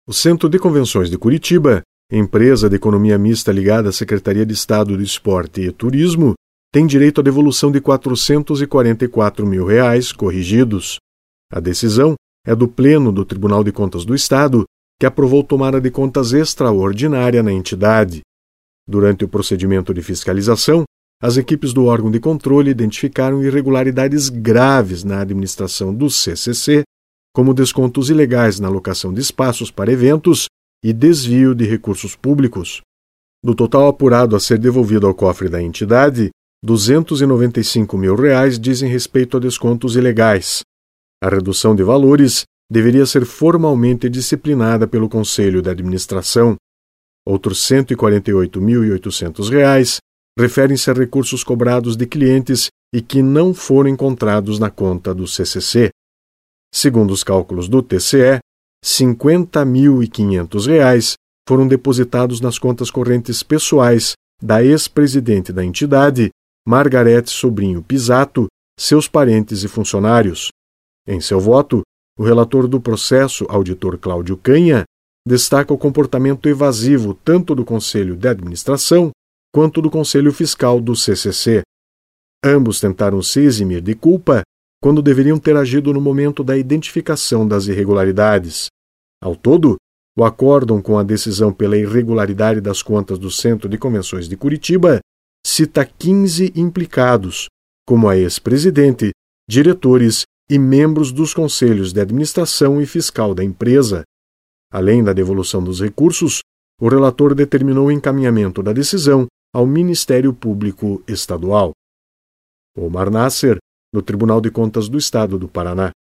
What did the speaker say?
O Centro de Convenções de Curitiba, empresa de economia mista ligada à Secretaria de Estado de Esporte e Turismo, tem direito à devolução de R$ 444 mil corrigidos. A decisão é do Pleno do Tribunal de Contas do Estado, que aprovou tomada de contas extraordinária na entidade. Durante o procedimento de fiscalização, as equipes do órgão de controle identificaram irregularidades graves na administração do CCC, como descontos ilegais na alocação de espaços para eventos e desvio de recursos públicos. Do total apurado a ser devolvido ao cofre da entidade, R$ 295 mil dizem respeito a descontos ilegais. A redução de valores deveria ser formalmente disciplinada pelo Conselho de Administração. Outros R$ 148.800 referem-se a recursos cobrados de clientes e que não foram encontrados na conta do CCC. Segundo os cálculos do TCE, R$ 50.500 foram depositados nas contas correntes pessoais da ex-presidente da entidade, Margarete Sobrinho Pisato, seus parentes e funcionários. Em seu voto, o relator do processo, auditor Cláudio Canha, destaca o comportamento evasivo tanto do Conselho de Administração quanto do Conselho Fiscal do CCC. Ambos tentaram se eximir de culpa quando deveriam ter agido no momento da identificação das irregularidades. Ao todo, o acórdão com a decisão pela irregularidade das contas do Centro de Convenções de Curitiba cita 15 implicados, como a ex-presidente, diretores e membros dos conselhos de administração e fiscal da empresa. Além da devolução dos recursos, o relator determinou o encaminhamento da decisão ao Ministério Público Estadual. Omar Nasser, do Tribunal de Contas do Estado do Paraná.